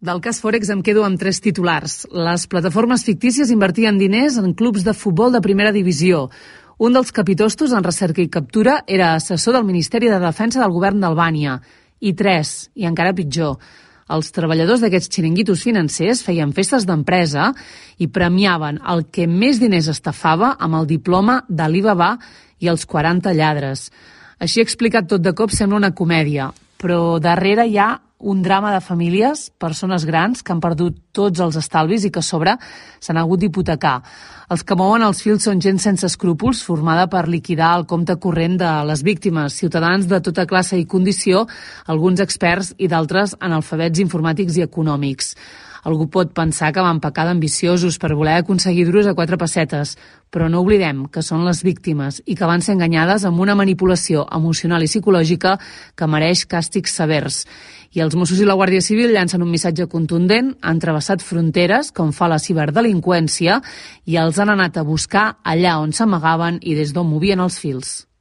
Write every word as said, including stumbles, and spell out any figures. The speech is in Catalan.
Del cas Forex em quedo amb tres titulars. Les plataformes fictícies invertien diners en clubs de futbol de primera divisió. Un dels capitostos en recerca i captura era assessor del Ministeri de Defensa del govern d'Albània. I tres, i encara pitjor, els treballadors d'aquests xiringuitos financers feien festes d'empresa i premiaven el que més diners estafava amb el diploma d'Alibaba i els quaranta lladres. Així explicat tot de cop sembla una comèdia, però darrere hi ha un drama de famílies, persones grans que han perdut tots els estalvis i que a sobre s'han hagut d'hipotecar. Els que mouen els fils són gent sense escrúpols, formada per liquidar el compte corrent de les víctimes, ciutadans de tota classe i condició, alguns experts i d'altres analfabets informàtics i econòmics. Algú pot pensar que van pecar d'ambiciosos per voler aconseguir duros a quatre pessetes, però no oblidem que són les víctimes i que van ser enganyades amb una manipulació emocional i psicològica que mereix càstigs severs. I els Mossos i la Guàrdia Civil llancen un missatge contundent, han travessat fronteres, com fa la ciberdelinqüència, i els han anat a buscar allà on s'amagaven i des d'on movien els fils.